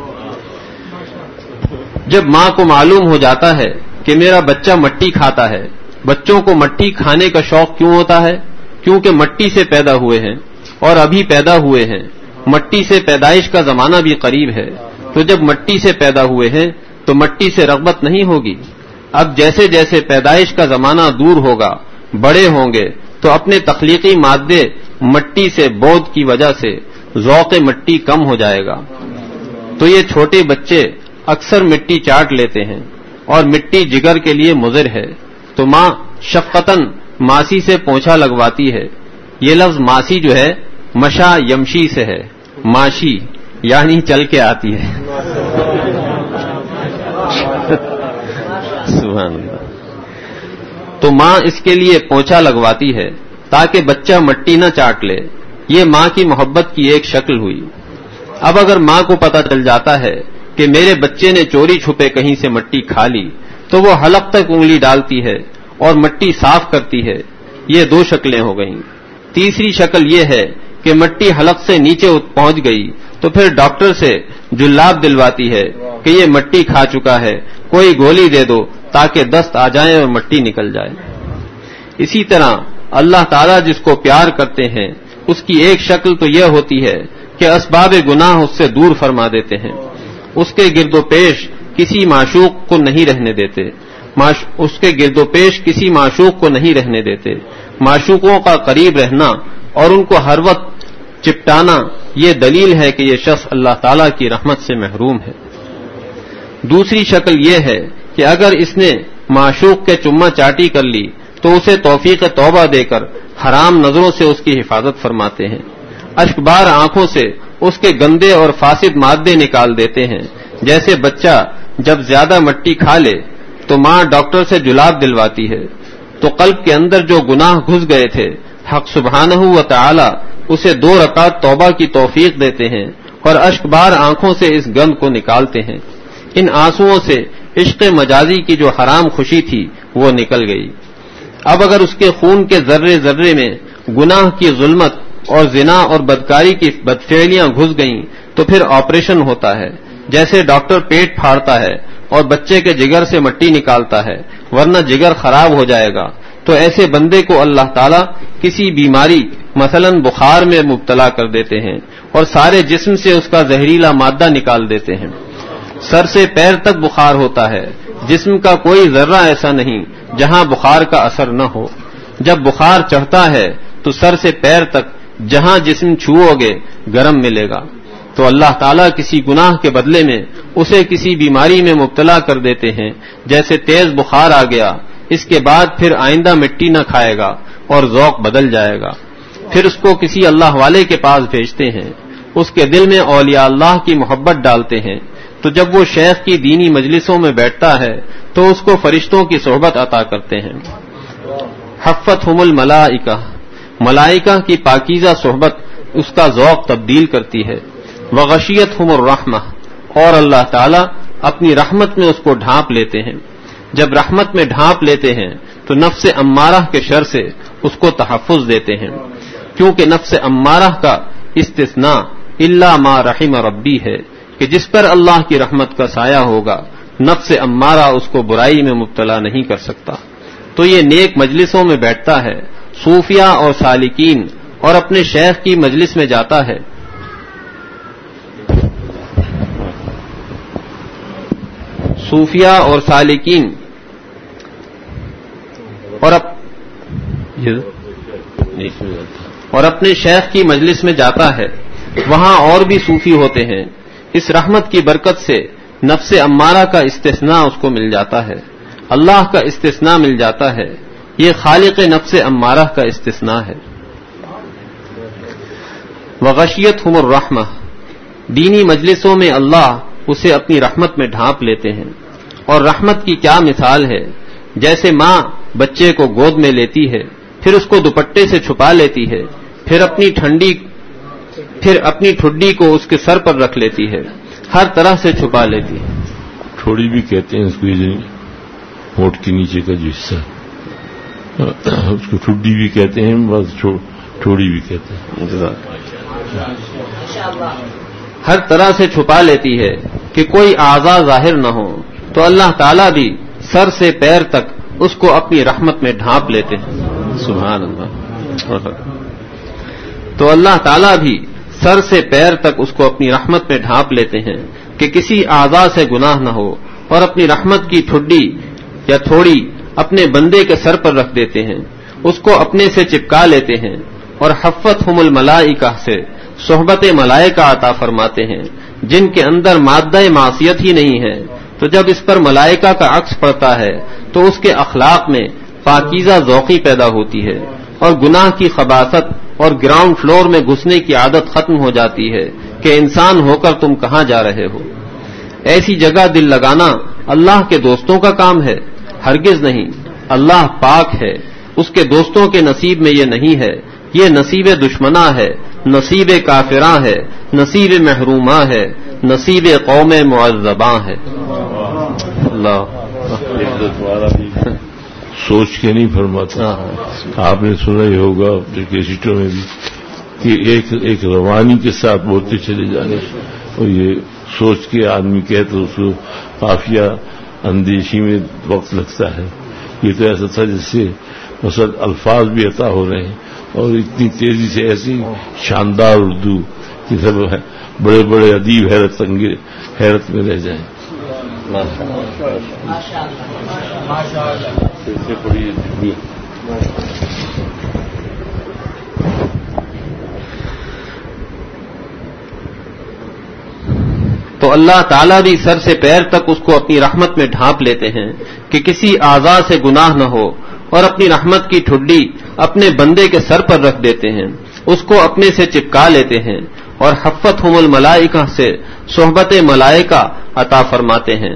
جب ماں کو معلوم ہو جاتا ہے کہ میرا بچہ مٹی کھاتا ہے، بچوں کو مٹی کھانے کا شوق کیوں ہوتا ہے؟ کیونکہ مٹی سے پیدا ہوئے ہیں اور ابھی پیدا ہوئے ہیں، مٹی سے پیدائش کا زمانہ بھی قریب ہے، تو جب مٹی سے پیدا ہوئے ہیں تو مٹی سے رغبت نہیں ہوگی۔ اب جیسے جیسے پیدائش کا زمانہ دور ہوگا، بڑے ہوں گے تو اپنے تخلیقی مادے مٹی سے بود کی وجہ سے ذوق مٹی کم ہو جائے گا، تو یہ چھوٹے بچے اکثر مٹی چاٹ لیتے ہیں اور مٹی جگر کے لیے مضر ہے، تو ماں شفقتاً ماسی سے پونچھا لگواتی ہے۔ یہ لفظ ماسی جو ہے مشا یمشی سے ہے، ماشی یعنی چل کے آتی ہے۔ سبحان اللہ۔ تو ماں اس کے لیے پونچھا لگواتی ہے تاکہ بچہ مٹی نہ چاٹ لے، یہ ماں کی محبت کی ایک شکل ہوئی۔ اب اگر ماں کو پتہ چل جاتا ہے کہ میرے بچے نے چوری چھپے کہیں سے مٹی کھا لی تو وہ حلق تک انگلی ڈالتی ہے اور مٹی صاف کرتی ہے، یہ دو شکلیں ہو گئیں۔ تیسری شکل یہ ہے کہ مٹی حلق سے نیچے پہنچ گئی تو پھر ڈاکٹر سے جلاب دلواتی ہے کہ یہ مٹی کھا چکا ہے، کوئی گولی دے دو تاکہ دست آ جائے اور مٹی نکل جائے۔ اسی طرح اللہ تعالیٰ جس کو پیار کرتے ہیں اس کی ایک شکل تو یہ ہوتی ہے کہ اسباب گناہ اس سے دور فرما دیتے ہیں، اس کے گرد و پیش کسی معشوق کو نہیں رہنے دیتے اس کے گرد و پیش کسی معشوق کو نہیں رہنے دیتے معشوقوں کا قریب رہنا اور ان کو ہر وقت چپٹانا یہ دلیل ہے کہ یہ شخص اللہ تعالیٰ کی رحمت سے محروم ہے۔ دوسری شکل یہ ہے کہ اگر اس نے معشوق کے چمہ چاٹی کر لی تو اسے توفیق توبہ دے کر حرام نظروں سے اس کی حفاظت فرماتے ہیں، اشکبار آنکھوں سے اس کے گندے اور فاسد مادے نکال دیتے ہیں۔ جیسے بچہ جب زیادہ مٹی کھا لے تو ماں ڈاکٹر سے جلاب دلواتی ہے، تو قلب کے اندر جو گناہ گھس گئے تھے حق سبحانہ و تعالی اسے دو رکعت توبہ کی توفیق دیتے ہیں اور اشکبار آنکھوں سے اس گند کو نکالتے ہیں۔ ان آنسوؤں سے عشق مجازی کی جو حرام خوشی تھی وہ نکل گئی۔ اب اگر اس کے خون کے ذرے ذرے میں گناہ کی ظلمت اور زنا اور بدکاری کی بدفعلیاں گھس گئیں تو پھر آپریشن ہوتا ہے، جیسے ڈاکٹر پیٹ پھاڑتا ہے اور بچے کے جگر سے مٹی نکالتا ہے ورنہ جگر خراب ہو جائے گا، تو ایسے بندے کو اللہ تعالیٰ کسی بیماری مثلا بخار میں مبتلا کر دیتے ہیں اور سارے جسم سے اس کا زہریلا مادہ نکال دیتے ہیں۔ سر سے پیر تک بخار ہوتا ہے، جسم کا کوئی ذرہ ایسا نہیں جہاں بخار کا اثر نہ ہو۔ جب بخار چڑھتا ہے تو سر سے پیر تک جہاں جسم چھوؤ گے گرم ملے گا، تو اللہ تعالیٰ کسی گناہ کے بدلے میں اسے کسی بیماری میں مبتلا کر دیتے ہیں، جیسے تیز بخار آ گیا، اس کے بعد پھر آئندہ مٹی نہ کھائے گا اور ذوق بدل جائے گا۔ پھر اس کو کسی اللہ والے کے پاس بھیجتے ہیں، اس کے دل میں اولیاء اللہ کی محبت ڈالتے ہیں، تو جب وہ شیخ کی دینی مجلسوں میں بیٹھتا ہے تو اس کو فرشتوں کی صحبت عطا کرتے ہیں۔ حفتہم الملائکہ، ملائکہ کی پاکیزہ صحبت اس کا ذوق تبدیل کرتی ہے۔ وغشیتہم الرحمہ، اور اللہ تعالی اپنی رحمت میں اس کو ڈھانپ لیتے ہیں۔ جب رحمت میں ڈھانپ لیتے ہیں تو نفس امارہ کے شر سے اس کو تحفظ دیتے ہیں، کیونکہ نفس امارہ کا استثناء الا ما رحم ربی ہے کہ جس پر اللہ کی رحمت کا سایہ ہوگا، نفس امارہ اس کو برائی میں مبتلا نہیں کر سکتا۔ تو یہ نیک مجلسوں میں بیٹھتا ہے، صوفیہ اور سالکین اور اپنے شیخ کی مجلس میں جاتا ہے، صوفیہ اور سالکین اور اپ اور اپنے شیخ کی مجلس میں جاتا ہے، وہاں اور بھی صوفی ہوتے ہیں۔ اس رحمت کی برکت سے نفس امارہ کا استثناء اس کو مل جاتا ہے، اللہ کا استثناء مل جاتا ہے، یہ خالق نفس امارہ کا استثناء ہے۔ وغشیتہم الرحمہ، دینی مجلسوں میں اللہ اسے اپنی رحمت میں ڈھانپ لیتے ہیں۔ اور رحمت کی کیا مثال ہے، جیسے ماں بچے کو گود میں لیتی ہے، پھر اس کو دوپٹے سے چھپا لیتی ہے، پھر اپنی ٹھنڈی پھر اپنی ٹھڈی کو اس کے سر پر رکھ لیتی ہے، ہر طرح سے چھپا لیتی ہے۔ ٹھوڑی بھی کہتے ہیں اس کو، ہونٹ کے نیچے کا جو حصہ، اس کو ٹھڈی بھی کہتے ہیں، بس ٹھوڑی بھی کہتے ہیں۔ ہر طرح سے چھپا لیتی ہے کہ کوئی اعضاء ظاہر نہ ہو، تو اللہ تعالیٰ بھی سر سے پیر تک اس کو اپنی رحمت میں ڈھانپ لیتے ہیں۔ سبحان اللہ۔ تو اللہ تعالیٰ بھی سر سے پیر تک اس کو اپنی رحمت میں ڈھانپ لیتے ہیں کہ کسی اعضاء سے گناہ نہ ہو، اور اپنی رحمت کی ٹھڈی یا تھوڑی اپنے بندے کے سر پر رکھ دیتے ہیں، اس کو اپنے سے چپکا لیتے ہیں، اور حفتہم الملائکہ سے صحبت ملائکہ عطا فرماتے ہیں، جن کے اندر مادہ معصیت ہی نہیں ہے۔ تو جب اس پر ملائکہ کا عکس پڑتا ہے تو اس کے اخلاق میں پاکیزہ ذوقی پیدا ہوتی ہے، اور گناہ کی خباثت اور گراؤنڈ فلور میں گھسنے کی عادت ختم ہو جاتی ہے کہ انسان ہو کر تم کہاں جا رہے ہو۔ ایسی جگہ دل لگانا اللہ کے دوستوں کا کام ہے؟ ہرگز نہیں، اللہ پاک ہے، اس کے دوستوں کے نصیب میں یہ نہیں ہے، یہ نصیب دشمناں ہے، نصیب کافراں ہے، نصیب محروماں ہے، نصیب قوم معذباں ہے۔ اللہ سوچ کے نہیں فرماتا۔ آپ نے سنا ہی ہوگا کیسٹوں میں بھی کہ ایک ایک روانی کے ساتھ بولتے چلے جانے، اور یہ سوچ کے آدمی کہے تو اس کو قافیہ اندیشی میں وقت لگتا ہے۔ یہ تو ایسا تھا جس سے مثلا الفاظ بھی عطا ہو رہے ہیں، اور اتنی تیزی سے ایسی شاندار اردو کہ سب بڑے بڑے ادیب حیرت انگیز حیرت میں رہ جائیں۔ تو اللہ تعالیٰ بھی سر سے پیر تک اس کو اپنی رحمت میں ڈھانپ لیتے ہیں کہ کسی اعضاء سے گناہ نہ ہو، اور اپنی رحمت کی ٹھڈی اپنے بندے کے سر پر رکھ دیتے ہیں، اس کو اپنے سے چپکا لیتے ہیں، اور حفتہم الملائکہ سے صحبت ملائکہ عطا فرماتے ہیں۔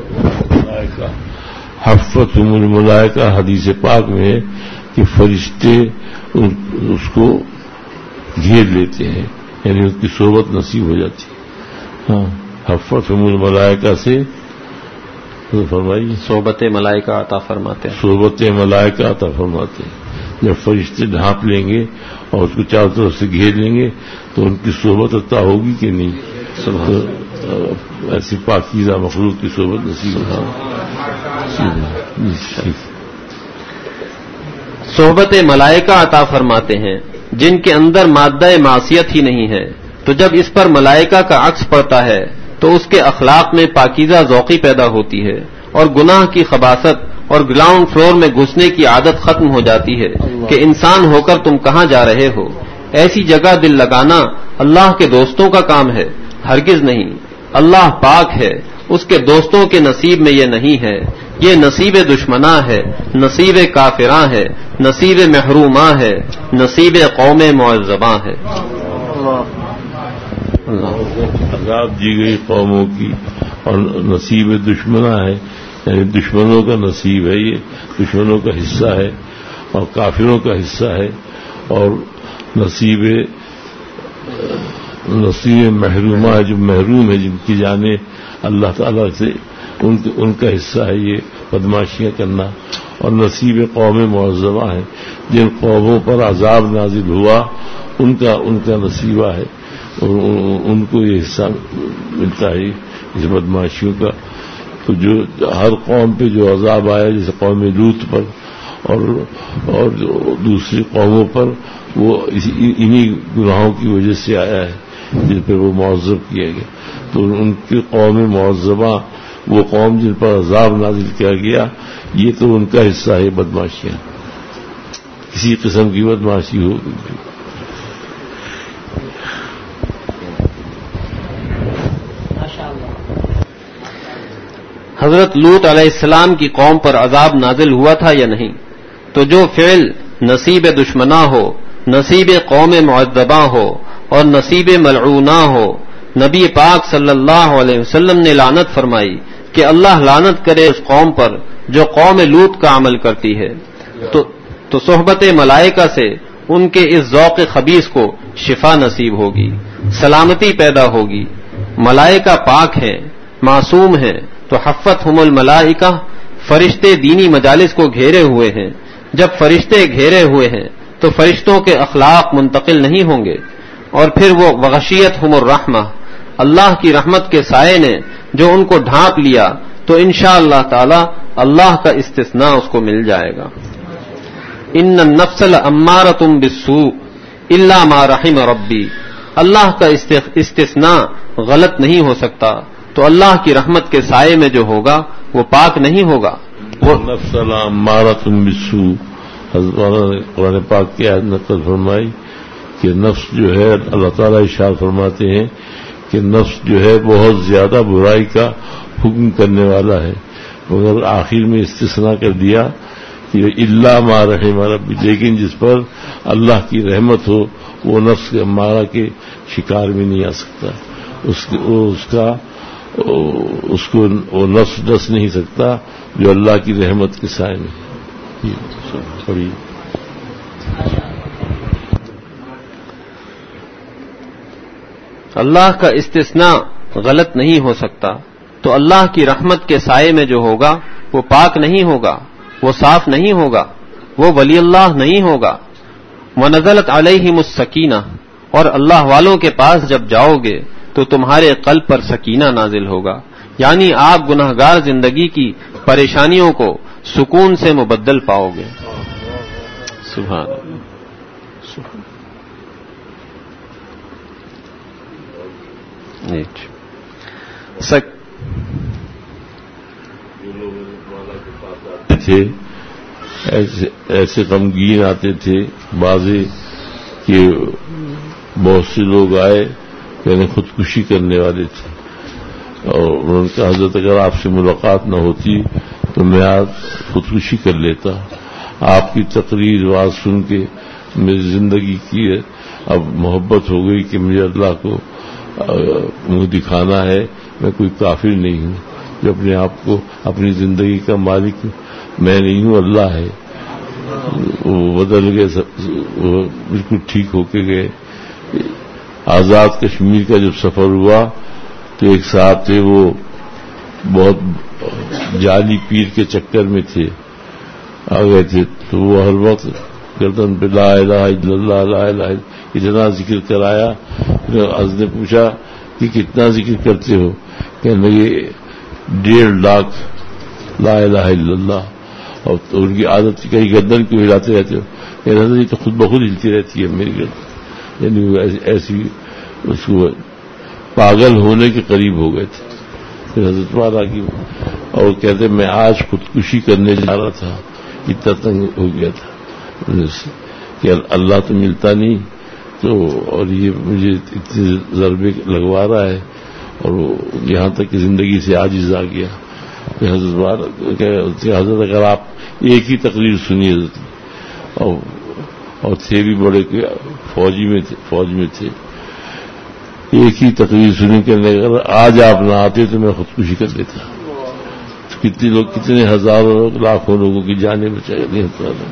حفتہم الملائکہ حدیث پاک میں کہ فرشتے اس کو گھیر لیتے ہیں، یعنی اس کی صحبت نصیب ہو جاتی ہے۔ ہاں، حفتہم الملائکہ سے فرمائیے، صحبت ملائکہ عطا فرماتے ہیں۔ صحبت ملائکہ عطا فرماتے ہیں۔ جب فرشتے ڈھانپ لیں گے اور اس کو چاروں طرف سے گھیر لیں گے تو ان کی صحبت عطا ہوگی کہ نہیں؟ تو ایسی پاکیزہ مخلوق کی صحبت نصیب ہوگا۔ صحبت ملائکہ عطا فرماتے ہیں جن کے اندر مادہ معصیت ہی نہیں ہے، تو جب اس پر ملائکہ کا عکس پڑتا ہے تو اس کے اخلاق میں پاکیزہ ذوقی پیدا ہوتی ہے، اور گناہ کی خباثت اور گراؤنڈ فلور میں گھسنے کی عادت ختم ہو جاتی ہے کہ انسان ہو کر تم کہاں جا رہے ہو۔ ایسی جگہ دل لگانا اللہ کے دوستوں کا کام ہے، ہرگز نہیں، اللہ پاک ہے، اس کے دوستوں کے نصیب میں یہ نہیں ہے، یہ نصیب دشمناں ہے، نصیب کافراں ہے، نصیب محروماں ہے، نصیب قوم معذباں ہے۔ عذاب دی گئی قوموں کی اور نصیب دشمناں ہے، یعنی دشمنوں کا نصیب ہے، یہ دشمنوں کا حصہ ہے اور کافروں کا حصہ ہے، اور نصیب نصیب محرومہ ہے، جو محروم ہے، جن کی جانیں اللہ تعالیٰ سے ان ان کا حصہ ہے یہ بدماشیاں کرنا، اور نصیب قوم معذبہ ہے، جن قوموں پر عذاب نازل ہوا ان کا ان کا نصیبہ ہے، اور ان کو یہ حصہ ملتا ہے اس بدماشیوں کا۔ تو جو ہر قوم پہ جو عذاب آیا، جیسے قوم لوط پر اور اور دوسری قوموں پر، وہ انہی گناہوں کی وجہ سے آیا ہے جن پہ وہ معذب کیا گیا۔ تو ان کی قوم معذبہ، وہ قوم جن پر عذاب نازل کیا گیا، یہ تو ان کا حصہ ہے بدماشیاں، کسی قسم کی بدماشی ہو۔ حضرت لوط علیہ السلام کی قوم پر عذاب نازل ہوا تھا یا نہیں؟ تو جو فعل نصیب دشمناں ہو، نصیب قوم معذباں ہو اور نصیب ملعوناں ہو، نبی پاک صلی اللہ علیہ وسلم نے لعنت فرمائی کہ اللہ لعنت کرے اس قوم پر جو قوم لوط کا عمل کرتی ہے۔ تو تو صحبت ملائکہ سے ان کے اس ذوق خبیث کو شفا نصیب ہوگی، سلامتی پیدا ہوگی۔ ملائکہ پاک ہیں، معصوم ہیں، تو حفتہم الملائکہ، فرشتے دینی مجالس کو گھیرے ہوئے ہیں۔ جب فرشتے گھیرے ہوئے ہیں تو فرشتوں کے اخلاق منتقل نہیں ہوں گے، اور پھر وہ وغشیتہم الرحمہ، اللہ کی رحمت کے سائے نے جو ان کو ڈھانپ لیا، تو انشاءاللہ تعالی اللہ کا استثناء اس کو مل جائے گا۔ ان النفس لامارۃ بالسوء الا ما رحم ربی، اللہ کا استثناء غلط نہیں ہو سکتا، تو اللہ کی رحمت کے سائے میں جو ہوگا وہ پاک نہیں ہوگا۔ وہ نفس لامارۃ بالسوء، حضرت قرآن پاک کی آیت نقل فرمائی کہ نفس جو ہے، اللہ تعالیٰ ارشاد فرماتے ہیں کہ نفس جو ہے بہت زیادہ برائی کا حکم کرنے والا ہے، مگر آخر میں استثناء کر دیا کہ الا ما رحم ربی، لیکن جس پر اللہ کی رحمت ہو وہ نفس کے امارہ کے شکار میں نہیں آ سکتا، اس اس کا اس کو وہ نفس ڈس نہیں سکتا جو اللہ کی رحمت کے سائے میں۔ پڑھی اللہ کا استثناء غلط نہیں ہو سکتا، تو اللہ کی رحمت کے سائے میں جو ہوگا وہ پاک نہیں ہوگا، وہ صاف نہیں ہوگا، وہ ولی اللہ نہیں ہوگا۔ وَنَزَلَتْ عَلَيْهِمُ السَّكِينَةُ، اور اللہ والوں کے پاس جب جاؤ گے تو تمہارے قلب پر سکینہ نازل ہوگا، یعنی آپ گنہگار زندگی کی پریشانیوں کو سکون سے مبدل پاؤ گے۔ سبحان اللہ۔ سک تھے ایسے ایسے غمگین آتے تھے بازی کہ بہت سے لوگ آئے یعنی خودکشی کرنے والے تھے، اور انہوں نے کہا حضرت اگر آپ سے ملاقات نہ ہوتی تو میں آج خودکشی کر لیتا، آپ کی تقریر واز سن کے میری زندگی کی اب محبت ہو گئی کہ مجھے اللہ کو منہ دکھانا ہے، میں کوئی کافر نہیں ہوں، جو اپنے آپ کو اپنی زندگی کا مالک میں نہیں ہوں، اللہ ہے۔ وہ بدل گئے، وہ بالکل ٹھیک ہو کے گئے۔ آزاد کشمیر کا جب سفر ہوا تو ایک صاحب تھے، وہ بہت جعلی پیر کے چکر میں تھے، آ گئے تھے، تو وہ ہر وقت گردن پہ لا الہ الا اللہ لا الہ الا اتنا ذکر کرایا۔ حضرت نے پوچھا کہ کتنا ذکر کرتے ہو؟ کہنے لگے ڈیڑھ لاکھ لا الہ الا اللہ، اور تو ان کی عادت کہیں گردن کیوں ہلاتے رہتے ہو؟ کہ حضرت یہ تو خود بخود ہلتی رہتی ہے میری گردن، یعنی وہ ایسی اس کو پاگل ہونے کے قریب ہو گئے تھے۔ پھر حضرت والا کی اور کہتے میں آج خودکشی کرنے جا رہا تھا، اتنا تنگ ہو گیا تھا کہ اللہ تو ملتا نہیں، تو اور یہ مجھے اتنے ضربے لگوا رہا ہے اور یہاں تک کہ زندگی سے عاجز آ گیا کہ حضرت حضرت اگر آپ ایک ہی تقریر سنیے اور اور تھے بھی بڑے فوجی میں تھے فوج میں تھے ایک ہی تقریر سننے کے لیے اگر آج آپ نہ آتے تو میں خودکشی کر لیتا. کتنے لوگ کتنے ہزاروں لاکھوں لوگوں کی جانیں بچائی دی.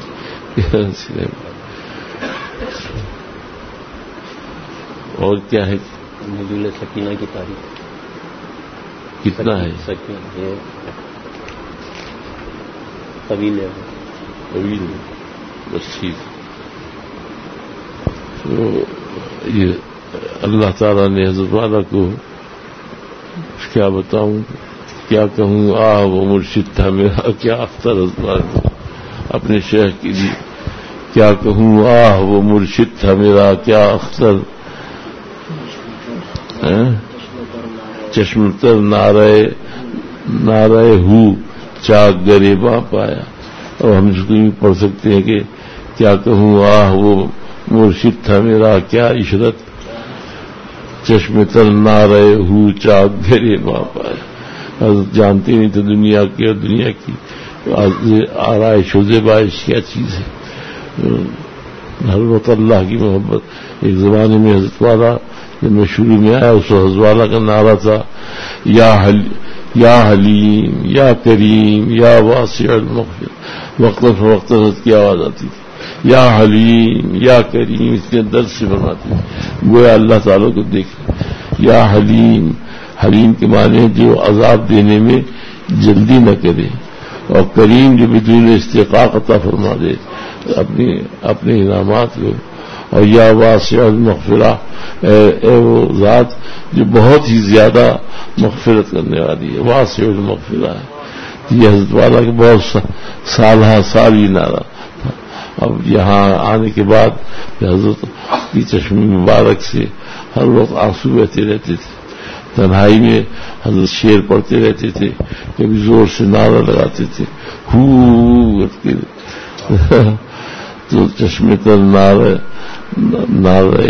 اور کیا ہے نزول سکینہ کی تاریخ کتنا ہے؟ سکینہ طویل ہے طویل بس ٹھیک. تو یہ اللہ تعالیٰ نے حضرت والا کو کیا بتاؤں کیا کہوں آہ وہ مرشد تھا میرا کیا اختر. حضرت والا اپنے شیخ کے لیے کیا کہوں آہ وہ مرشد تھا میرا کیا اختر. چشم تر نعرہ نعرہ ہو چاک گریباں پایا. اور ہم اس کو بھی پڑھ سکتے ہیں کہ کیا کہوں آہ وہ مرشد تھا میرا کیا عشرت چشم تر نعرہ ہو چاک گریباں پایا. حضرت جانتے نہیں تھے دنیا کی اور دنیا کی آرائش و زیبائش کیا چیز ہے. ہر وقت اللہ کی محبت. ایک زمانے میں حضرت والا جب میں شروع میں آیا اس حضرت والا کا نعرہ تھا یا حل یا حلیم یا کریم یا واسع المغفرہ. وقت فوقت حضرت کی آواز آتی تھی یا حلیم یا کریم. اس کے درد سے فرماتی تھی گویا اللہ تعالیٰ کو دیکھ یا حلیم. حلیم کے معنی جو عذاب دینے میں جلدی نہ کرے اور کریم جو بدون استحقاق عطا فرما دے اپنی اپنے انعامات کو. اور یا واسع المغفرہ اے, اے وہ ذات جو بہت ہی زیادہ مغفرت کرنے والی ہے. واسع المغفرہ ہے. یہ حضرت والا کے بہت سالہ سال یہ نعرہ تھا. اب یہاں آنے کے بعد حضرت کی چشم مبارک سے ہر وقت آنسو بہتے رہتے تھے. تنہائی میں حضرت شعر پڑھتے رہتے تھے کبھی زور سے نعرہ لگاتے تھے ہو تو چشمے تر نعرہ نعرہ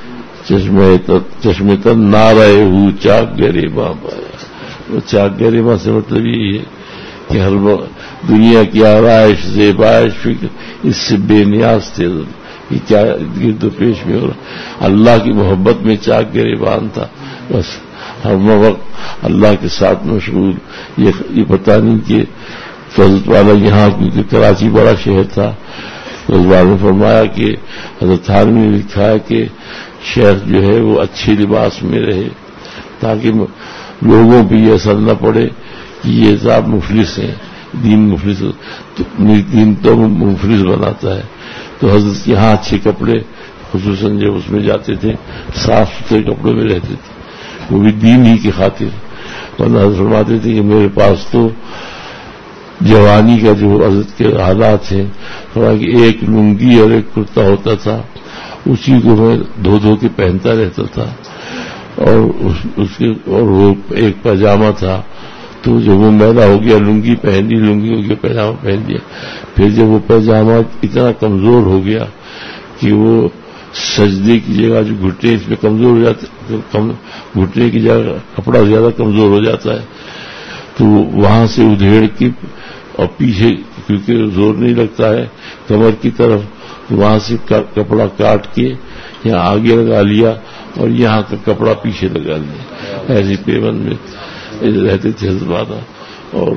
چشمے تر نعرہ ہو چاک گریباں پایا. چاک گریباں سے مطلب یہ ہے کہ ہر وقت دنیا کی آرائش زیبائش فکر اس سے بے نیاز تھے. یہ کیا گرد و پیش میں ہو رہا اللہ کی محبت میں چاک گریبان تھا. بس ہر وقت اللہ کے ساتھ مشغول. یہ پتہ نہیں کہ حضرت والا یہاں کیونکہ کراچی بڑا شہر تھا اس بار نے فرمایا کہ حضرت تھانوی نے لکھا ہے کہ شیخ جو ہے وہ اچھے لباس میں رہے تاکہ لوگوں پہ یہ اثر نہ پڑے کہ یہ صاحب مفلس ہیں. دین مفلس دین تو مفلس بناتا ہے. تو حضرت یہاں اچھے کپڑے خصوصاً جب اس میں جاتے تھے صاف ستھرے کپڑوں میں رہتے تھے وہ بھی دین ہی کی خاطر. ورنہ حضرت فرماتے تھے کہ میرے پاس تو جوانی کا جو حضرت کے حالات ہیں کہ ایک لنگی اور ایک کرتا ہوتا تھا اسی کو میں دھو دھو کے پہنتا رہتا تھا اور اس کے اور وہ ایک پاجامہ تھا تو جب وہ میلا ہو گیا لنگی پہن لی لنگی ہو گیا پاجامہ پہن لیا. پھر جب وہ پاجامہ اتنا کمزور ہو گیا کہ وہ سجدے کی جگہ جو گھٹنے اس میں کمزور ہو جاتے گھٹنے کی جگہ کپڑا زیادہ کمزور ہو جاتا ہے تو وہاں سے ادھیڑ کی اور پیچھے کیونکہ زور نہیں لگتا ہے کمر کی طرف وہاں سے کپڑا کاٹ کے یہاں آگے لگا لیا اور یہاں کا کپڑا پیچھے لگا لیا. ایسی پیون میں رہتے تھے حضرت والا اور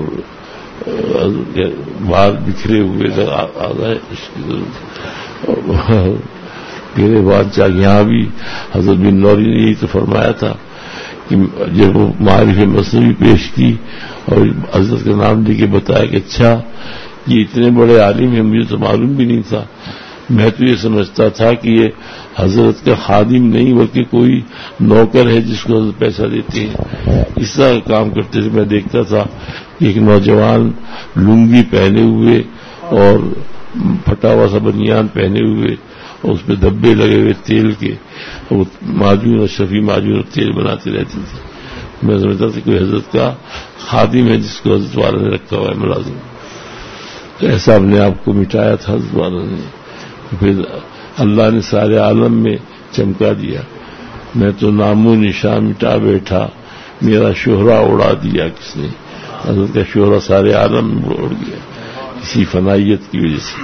باہر بکھرے ہوئے میرے بعد چاہ یہاں بھی حضرت بن نوری نے یہی تو فرمایا تھا کہ جب وہ معارف مصنوی پیش کی اور حضرت کا نام دے کے بتایا کہ اچھا یہ اتنے بڑے عالم ہیں مجھے تو معلوم بھی نہیں تھا. میں تو یہ سمجھتا تھا کہ یہ حضرت کا خادم نہیں بلکہ کوئی نوکر ہے جس کو حضرت پیسہ دیتے ہیں. اس طرح کام کرتے تھے. میں دیکھتا تھا کہ ایک نوجوان لنگی پہنے ہوئے اور پھٹا ہوا سا بنیان پہنے ہوئے اور اس پہ دھبے لگے ہوئے تیل کے وہ معجون اور شفیع معجون اور تیل بناتے رہتے تھے. میں سمجھتا تھا کہ حضرت کا خادم ہے جس کو حضرت والا نے رکھا ہوا ہے ملازم. تو ایسا اپنے آپ کو مٹایا تھا حضرت والا نے. پھر اللہ نے سارے عالم میں چمکا دیا. میں تو نامو نشان مٹا بیٹھا, میرا شہرہ اڑا دیا کس نے. حضرت کا شہرہ سارے عالم میں اڑ گیا کسی فنائیت کی وجہ سے.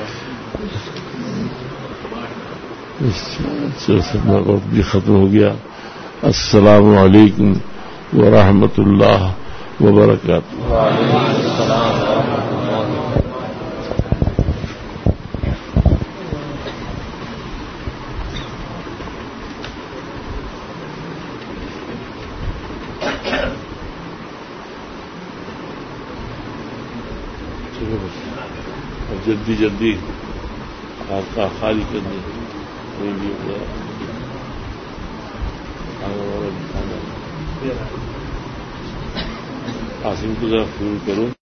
وقت بھی ختم ہو گیا. السلام علیکم ورحمۃ اللہ وبرکاتہ. جلدی جلدی آپ کا خالی کرنے آسم کو ذرا فون کروں.